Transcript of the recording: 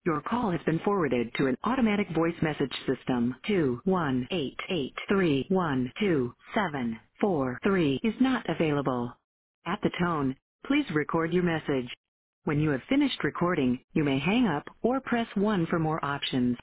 Your call has been forwarded to an automatic voice message system. 21883127743 is not available. At the tone, please record your message. When you have finished recording, you may hang up or press 1 for more options.